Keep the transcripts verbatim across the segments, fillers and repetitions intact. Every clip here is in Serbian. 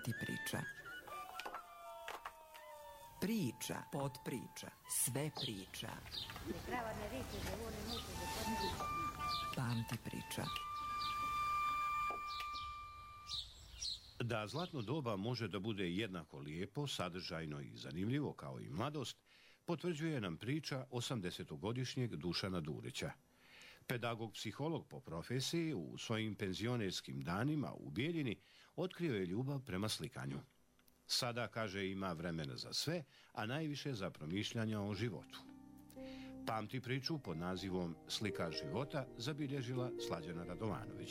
Pamti priča. Priča, podpriča, sve priča. Pamti priča. Da zlatno doba može da bude jednako lijepo, sadržajno i zanimljivo kao i mladost, potvrđuje nam priča osamdesetogodišnjeg Dušana Durića. Pedagog-psiholog po profesiji u svojim penzionerskim danima u Bijeljini otkrio je ljubav prema slikanju. Sada, kaže, ima vremena za sve, a najviše za promišljanja o životu. Pamti priču pod nazivom Slika života zabilježila Slađana Radovanović.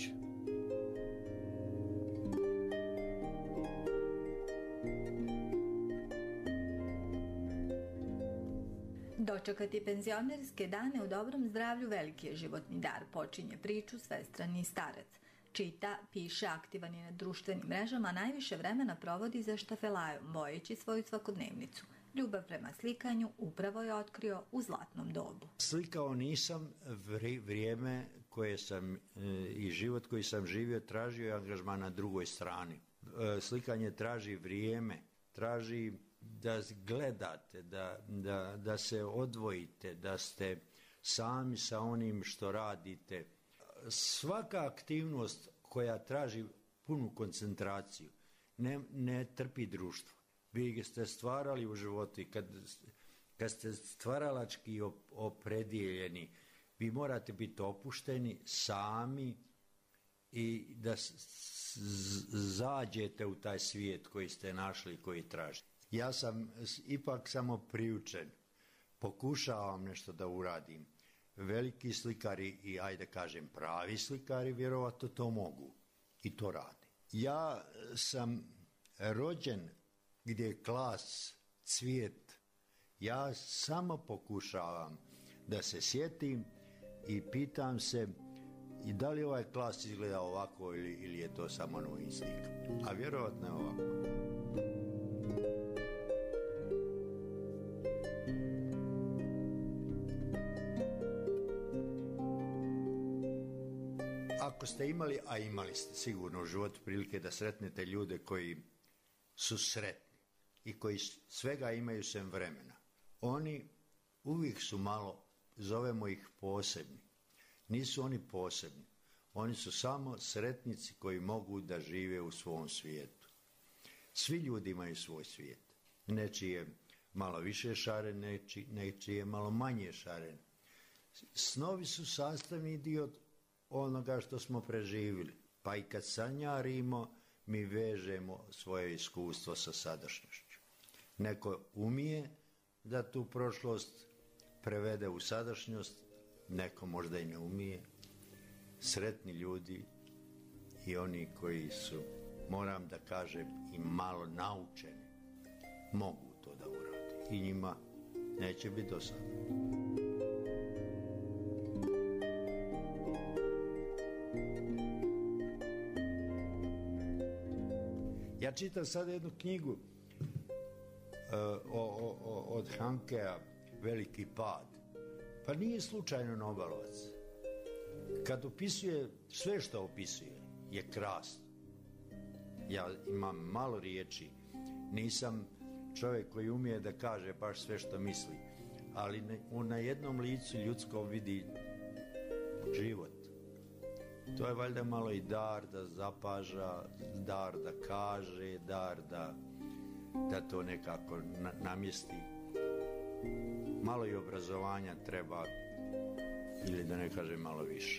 Dočekati penzionerske dane u dobrom zdravlju veliki je životni dar, počinje priču svestrani starac. Čita, piše, aktivan je na društvenim mrežama, a najviše vremena provodi za štafelajem, bojeći svoju svakodnevnicu. Ljubav prema slikanju upravo je otkrio u zlatnom dobu. Slikao nisam, vrijeme koje sam i život koji sam živio tražio je angažman na drugoj strani. Slikanje traži vrijeme, traži da gledate, da, da, da se odvojite, da ste sami sa onim što radite. Svaka aktivnost koja traži punu koncentraciju ne, ne trpi društvo. Vi ste stvarali u životu i kad, kad ste stvaralački opredijeljeni, vi morate biti opušteni, sami i da zađete u taj svijet koji ste našli, koji tražite. Ja sam ipak samo priučen, pokušavam nešto da uradim. Veliki slikari i, ajde kažem, pravi slikari vjerovatno to mogu i to rade. Ja sam rođen gdje je klas, cvijet. Ja samo pokušavam da se sjetim i pitam se i da li ovaj klas izgleda ovako ili, ili je to samo novi slik. A vjerovatno je ovako. Ako ste imali, a imali ste sigurno u životu prilike da sretnete ljude koji su sretni i koji svega imaju sem vremena, oni uvijek su malo, zovemo ih posebni. Nisu oni posebni, oni su samo sretnici koji mogu da žive u svom svijetu. Svi ljudi imaju svoj svijet. Nečiji je malo više šaren, nečiji, nečiji je malo manje šaren. Snovi su sastavni dio onoga što smo preživjeli. Pa i kad sanjarimo, mi vežemo svoje iskustvo sa sadašnjošću. Neko umije da tu prošlost prevede u sadašnjost, neko možda i ne umije. Sretni ljudi i oni koji su, moram da kažem, i malo naučeni, mogu to da urade. I njima neće biti dosadno. Ja čitam sad jednu knjigu uh, o, o, o, od Hankea, Veliki pad. Pa nije slučajno Nobelovac. Kad opisuje, sve što opisuje je krasno. Ja imam malo riječi, nisam čovjek koji umije da kaže baš sve što misli, ali ne, na jednom licu ljudsko vidi život. To je valjda malo i dar da zapaža, dar da kaže, dar da, da to nekako na, namjesti. Malo i obrazovanja treba, ili da ne kažem malo više.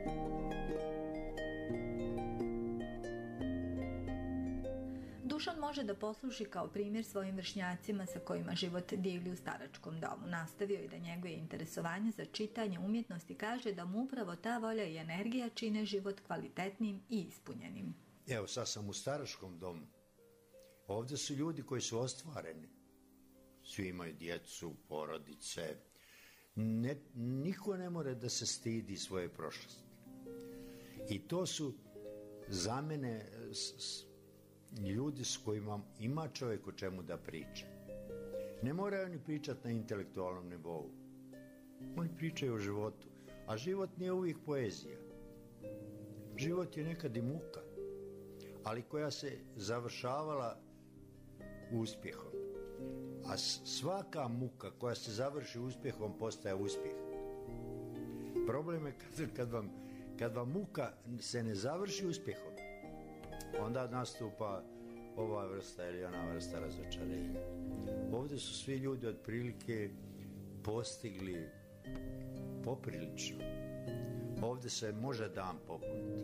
Dušan može da posluži kao primjer svojim vršnjacima sa kojima život divlji u staračkom domu. Nastavio je da njeguje interesovanje za čitanje, umjetnosti, kaže da mu upravo ta volja i energija čine život kvalitetnim i ispunjenim. Evo, sad sam u staračkom domu. Ovdje su ljudi koji su ostvareni. Svi imaju djecu, porodice. Ne, niko ne mora da se stidi svoje prošlosti. I to su za mene s, s, ljudi s kojima ima čovjek o čemu da priča. Ne moraju oni pričati na intelektualnom nivou. Oni pričaju o životu. A život nije uvijek poezija. Život je nekad i muka. ali koja se završavala uspjehom. A svaka muka koja se završi uspjehom postaje uspjeh. Problem je kad, kad, vam, kad vam muka se ne završi uspjehom, onda nastupa ova vrsta ili ona vrsta razočarenja. Ovdje su svi ljudi otprilike postigli poprilično. Ovdje se može dan popuniti.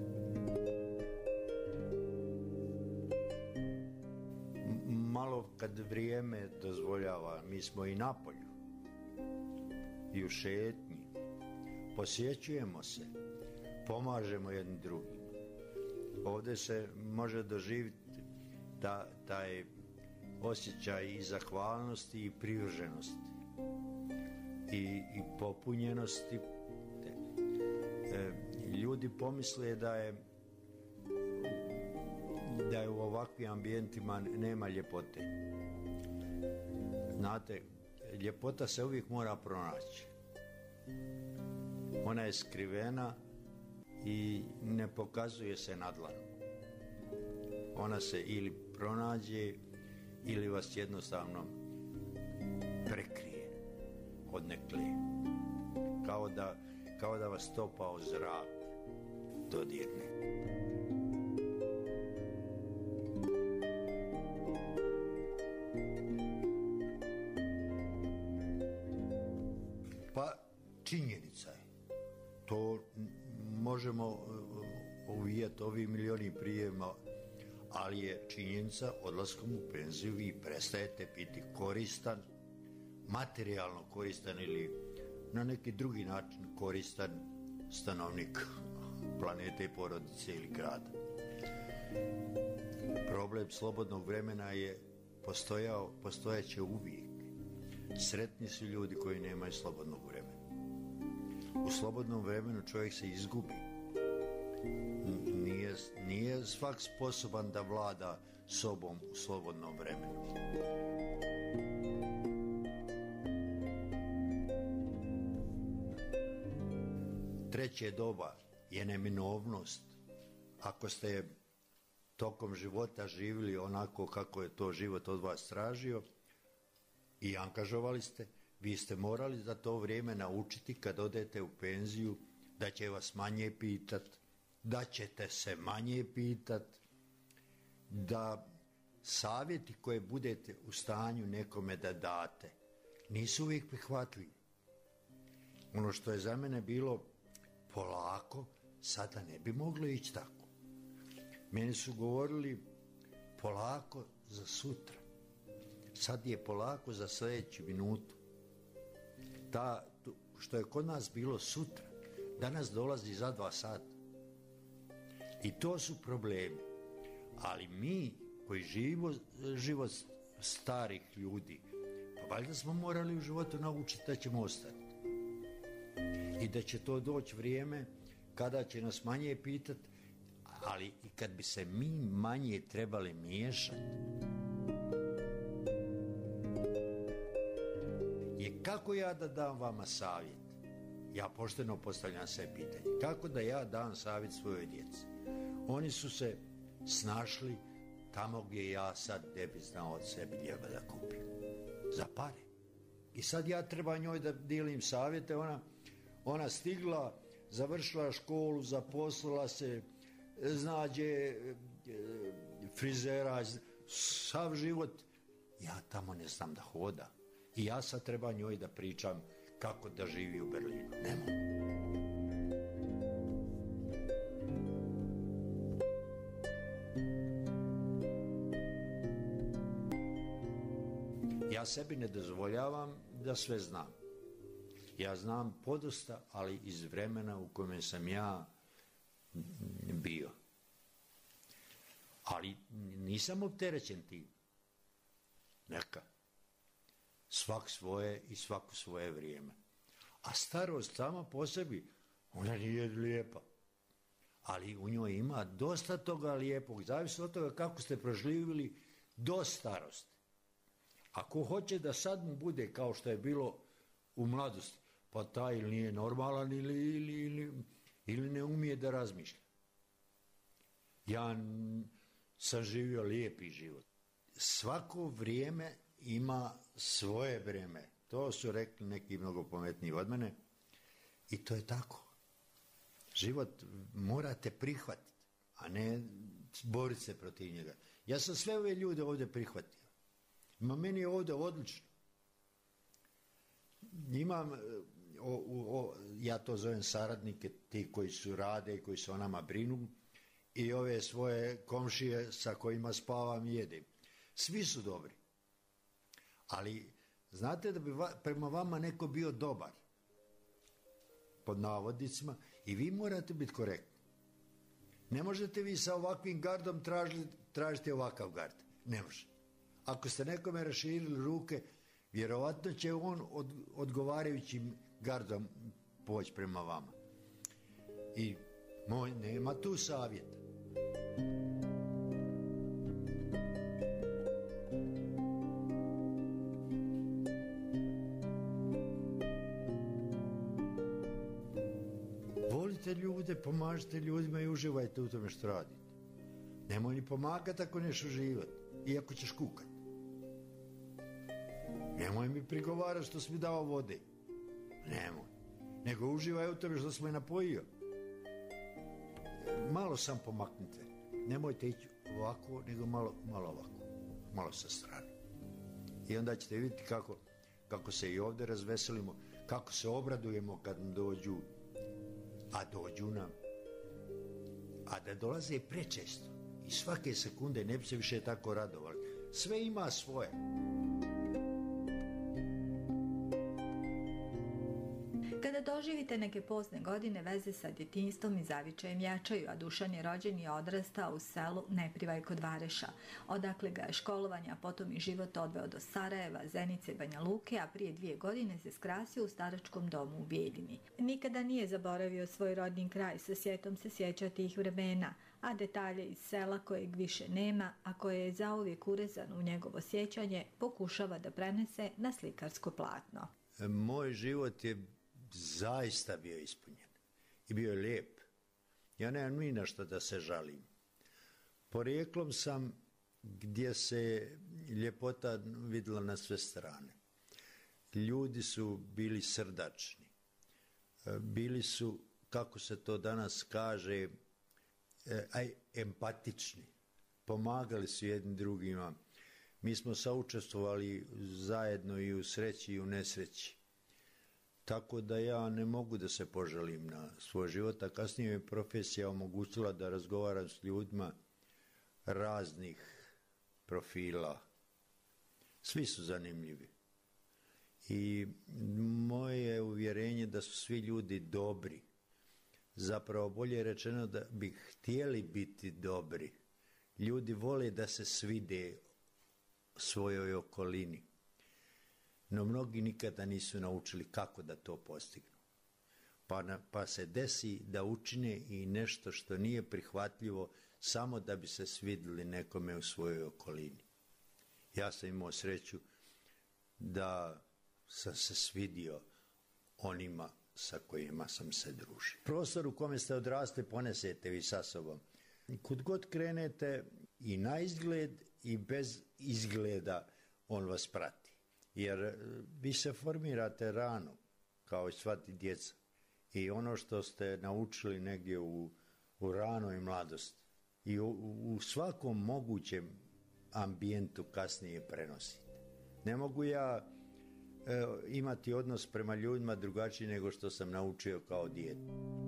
Malo kad vrijeme dozvoljava, mi smo i napolju i u šetnji, posjećujemo se, pomažemo jedni drugim. Ovdje se može doživjeti ta, taj osjećaj i zahvalnosti i privrženosti i, i popunjenosti. E, ljudi pomisle da je da je u ovakvim ambijentima nema ljepote. Znate, ljepota se uvijek mora pronaći. Ona je skrivena i ne pokazuje se na dlanu. Ona se ili pronađe ili vas jednostavno prekrije odnekle. Kao da, kao da vas topao zrak dodirne. Pa činjenica je, to možemo uvijeti ovim milioni prijema, ali je činjenica odlaskom u penziju vi prestajete biti koristan, materijalno koristan ili na neki drugi način koristan stanovnik planete i porodice ili grada. Problem slobodnog vremena je postojao, postojeće uvijek. Sretni su ljudi koji nemaju slobodnog vremena. U slobodnom vremenu čovjek se izgubi. Nije, nije svak sposoban da vlada sobom u slobodnom vremenu. Treće doba je neminovnost. Ako ste tokom života živjeli onako kako je to život od vas tražio i angažovali ste, vi ste morali za to vrijeme naučiti kad odete u penziju da će vas manje pitat, da ćete se manje pitat, da savjeti koje budete u stanju nekome da date nisu uvijek prihvatljivi. Ono što je za mene bilo polako, sada ne bi moglo ići tako. Meni su govorili polako za sutra. Sad je polako za sljedeću minutu. Ta, što je kod nas bilo sutra, danas dolazi za dva sata. I to su problemi. Ali mi koji živimo život starih ljudi, pa valjda smo morali u životu naučiti da ćemo ostati. I da će to doći vrijeme kada će nas manje pitati, ali i kad bi se mi manje trebali miješati. Je kako ja da dam vama savjet? Ja pošteno postavljam sve pitanje. Kako da ja dam savjet svojoj djeci? Oni su se snašli tamo gdje ja sad ne bi znao od sebi ljeba da kupim. Za pare. I sad ja treba njoj da dijelim savjete. Ona, ona stigla, završila školu, zaposlila se, znađe frizera, sav život. Ja tamo ne znam da hoda. I ja sad treba njoj da pričam kako da živi u Berlinu. Ne mogu. Ja sebi ne dozvoljavam da sve znam. Ja znam podosta, ali iz vremena u kojem sam ja bio. Ali nisam opterećen tim. Neka. Svak svoje i svako svoje vrijeme. A starost sama po sebi, ona nije lijepa. Ali u njoj ima dosta toga lijepog. Zavisno od toga kako ste proživjeli do starosti. Ako hoće da sad mu bude kao što je bilo u mladosti, pa taj ili nije normalan ili, ili, ili, ili ne umije da razmišlja. Ja saživio lijepi život. Svako vrijeme ima svoje vrijeme. To su rekli neki mnogo pametniji od mene. I to je tako. Život morate prihvatiti, a ne boriti se protiv njega. Ja sam sve ove ljude ovdje prihvatio. Ma meni je ovdje odlično. Imam, o, o, ja to zovem saradnike, ti koji su rade i koji se o nama brinu, i ove svoje komšije sa kojima spavam i jedem. Svi su dobri. Ali znate da bi va, prema vama neko bio dobar, pod navodnicima, i vi morate biti korektni. Ne možete vi sa ovakvim gardom tražiti, tražiti ovakav gard. Ne može. Ako ste nekome raširili ruke, vjerovatno će on od, odgovarajućim gardom poći prema vama. I moj, nema tu savjeta. Volite ljude, pomažite ljudima i uživajte u tome što radite. Nemoj ni pomagati ako neš uživati, iako ćeš kukati. Nemoj mi prigovarati što si mi dao vode. Nemoj. Nego uživaj u tome što smo je napojio. Malo sam pomaknite. Nemojte ići ovako, nego malo, malo ovako. Malo sa strane. I onda ćete vidjeti kako, kako se i ovdje razveselimo, kako se obradujemo kad nam dođu, a dođu nam. A da dolaze i prečesto. I svake sekunde ne bi se više tako radovali. Sve ima svoje. Kada doživite neke pozne godine, veze sa djetinjstvom i zavičajem jačaju, a Dušan je rođen i odrastao u selu Neprivaj kod Vareša, odakle ga je školovanje, a potom i život odveo do Sarajeva, Zenice, Banja Luke, a prije dvije godine se skrasio u staračkom domu u Bijeljini. Nikada nije zaboravio svoj rodni kraj, sa sjetom se sjeća tih vremena, a detalje iz sela kojeg više nema, a koje je zauvijek urezano u njegovo sjećanje, pokušava da prenese na slikarsko platno. Moj život je zaista bio ispunjen i bio je lijep. Ja nemam ni na što da se žalim. Porijeklom sam gdje se ljepota vidjela na sve strane. Ljudi su bili srdačni. Bili su, kako se to danas kaže, aj, empatični. Pomagali su jednim drugima. Mi smo saučestvovali zajedno i u sreći i u nesreći. Tako da ja ne mogu da se požalim na svoj život, a kasnije je profesija omogućila da razgovaram s ljudima raznih profila. Svi su zanimljivi. I moje je uvjerenje da su svi ljudi dobri. Zapravo bolje je rečeno da bi htjeli biti dobri. Ljudi vole da se svide svojoj okolini. No mnogi nikada nisu naučili kako da to postignu. Pa, na, pa se desi da učine i nešto što nije prihvatljivo samo da bi se svidjeli nekome u svojoj okolini. Ja sam imao sreću da sam se svidio onima sa kojima sam se družio. Prostor u kome ste odrasli ponesete vi sa sobom. Kud god krenete, i na izgled i bez izgleda on vas prati. Jer vi se formirate rano, kao i sva djeca. I ono što ste naučili negdje u, u ranoj mladosti i u, u svakom mogućem ambijentu kasnije prenosite. Ne mogu ja e, imati odnos prema ljudima drugačiji nego što sam naučio kao dijete.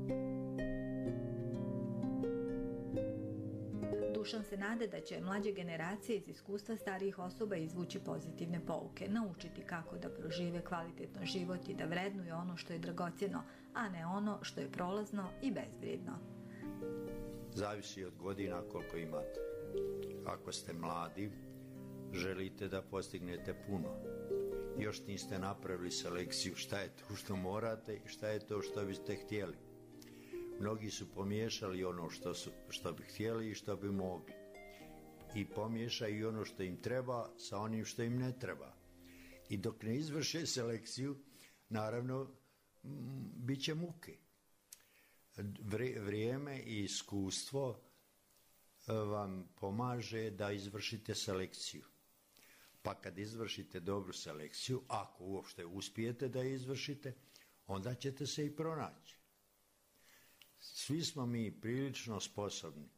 Dušan se nade da će mlađe generacije iz iskustva starijih osoba izvući pozitivne pouke, naučiti kako da prožive kvalitetno život i da vrednuju ono što je dragocjeno, a ne ono što je prolazno i bezvrijedno. Zavisi od godina koliko imate. Ako ste mladi, želite da postignete puno. Još niste napravili selekciju šta je to što morate i šta je to što biste htjeli. Mnogi su pomiješali ono što, su, što bi htjeli i što bi mogli. I pomiješaju i ono što im treba sa onim što im ne treba. I dok ne izvrše selekciju, naravno, m, bit će muke. Vrijeme i iskustvo vam pomaže da izvršite selekciju. Pa kad izvršite dobru selekciju, ako uopšte uspijete da je izvršite, onda ćete se i pronaći. Svi smo mi prilično sposobni.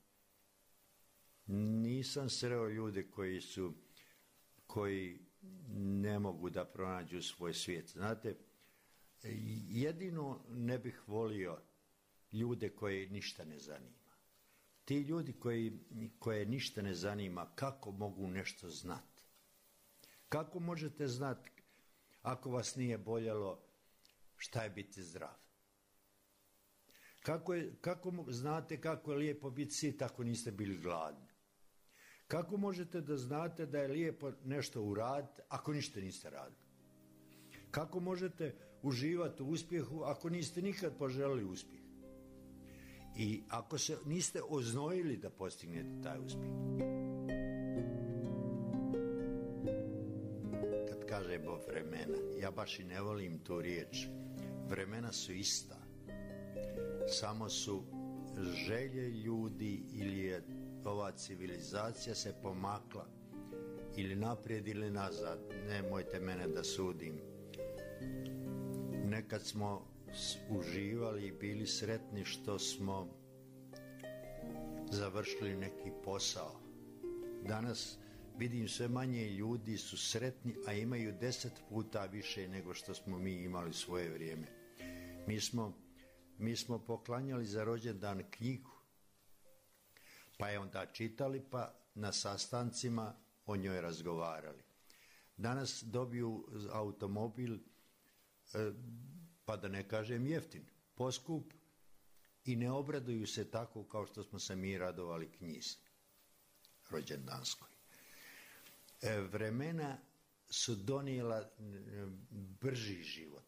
Nisam sreo ljude koji su, koji ne mogu da pronađu svoj svijet. Znate, jedino ne bih volio ljude koje ništa ne zanima. Ti ljudi koji, koje ništa ne zanima, kako mogu nešto znati? Kako možete znati, ako vas nije boljelo, šta je biti zdrav? Kako, je, kako znate kako je lijepo biti sit ako niste bili gladni? Kako možete da znate da je lijepo nešto uraditi ako ništa niste radili? Kako možete uživati u uspjehu ako niste nikad poželili uspjeh? I ako se niste oznojili da postignete taj uspjeh? Kad kažemo vremena, ja baš i ne volim tu riječ. Vremena su ista. Samo su želje ljudi ili je ova civilizacija se pomakla ili naprijed ili nazad. Nemojte mene da sudim. Nekad smo uživali i bili sretni što smo završili neki posao. Danas vidim sve manje ljudi su sretni, a imaju deset puta više nego što smo mi imali svoje vrijeme. Mi smo, mi smo poklanjali za rođendan knjigu, pa je onda čitali, pa na sastancima o njoj razgovarali. Danas dobiju automobil, pa da ne kažem jeftin, poskup, i ne obraduju se tako kao što smo se mi radovali knjizi rođendanskoj. Vremena su donijela brži život.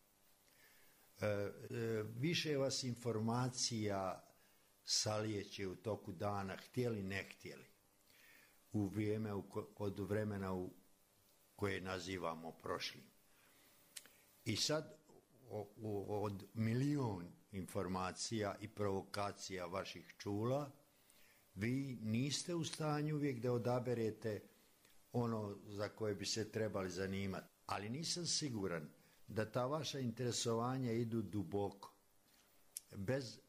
Više vas informacija salijeće u toku dana, htjeli ne htjeli, u vrijeme, od vremena u koje nazivamo prošlim. I sad od milijun informacija i provokacija vaših čula, vi niste u stanju uvijek da odaberete ono za koje bi se trebali zanimati. Ali nisam siguran da ta vaša interesovanja idu duboko. Bez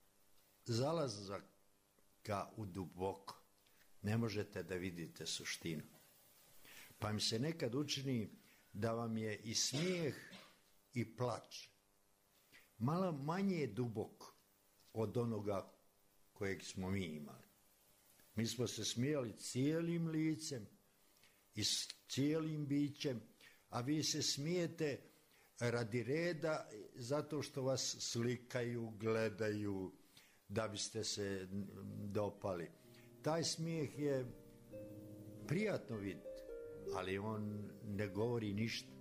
zalazaka u duboko ne možete da vidite suštinu. Pa mi se nekad učini da vam je i smijeh i plač malo manje dubok od onoga kojeg smo mi imali. Mi smo se smijali cijelim licem i s cijelim bićem, a vi se smijete radi reda zato što vas slikaju, gledaju, da biste se dopali. Taj smijeh je prijatno vidjeti, ali on ne govori ništa.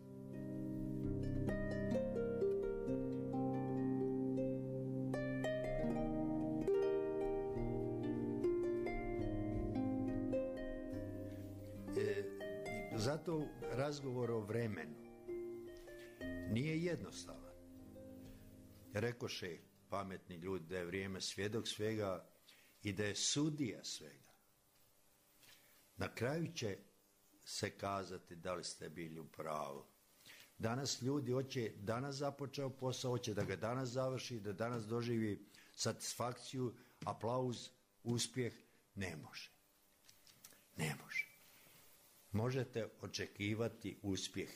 Zato razgovor o vremenu nije jednostavan. Rekoše pametni ljudi da je vrijeme svjedok svega i da je sudija svega. Na kraju će se kazati da li ste bili u pravu. Danas ljudi hoće, danas započeo posao, hoće da ga danas završi, da danas doživi satisfakciju, aplauz, uspjeh. Ne može. Ne može. Možete očekivati uspjeh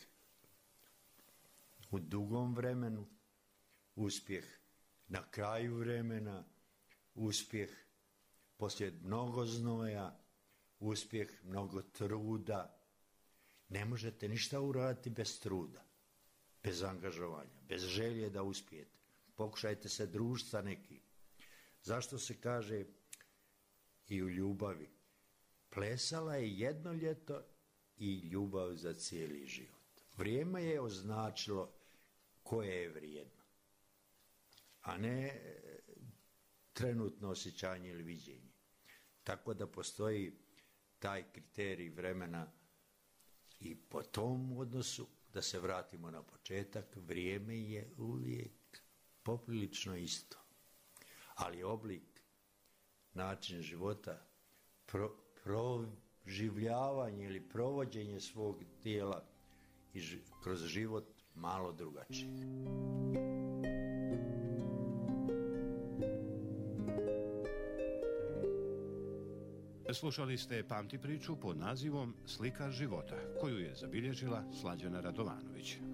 u dugom vremenu, uspjeh na kraju vremena, uspjeh poslije mnogo znoja, uspjeh mnogo truda. Ne možete ništa uraditi bez truda, bez angažovanja, bez želje da uspijete. Pokušajte se družiti sa nekim. Zašto se kaže i u ljubavi? Plesala je jedno ljeto i ljubav za cijeli život. Vrijeme je označilo koje je vrijedno, a ne trenutno osjećanje ili viđenje. Tako da postoji taj kriterij vremena i po tom odnosu, da se vratimo na početak, vrijeme je uvijek poprilično isto. Ali oblik, način života pro, proživljavanje ili provođenje svog tijela i ž, kroz život malo drugačije. Slušali ste Pamti priču pod nazivom Slika života, koju je zabilježila Slađana Radovanović.